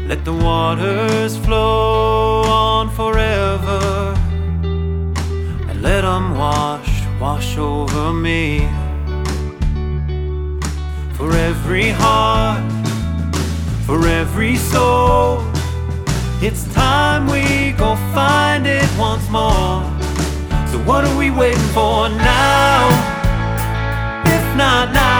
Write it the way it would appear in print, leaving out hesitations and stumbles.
Let the waters flow on forever, and let them wash over me. For every heart, for every soul, it's time we go find it once more. So what are we waiting for now? If not now,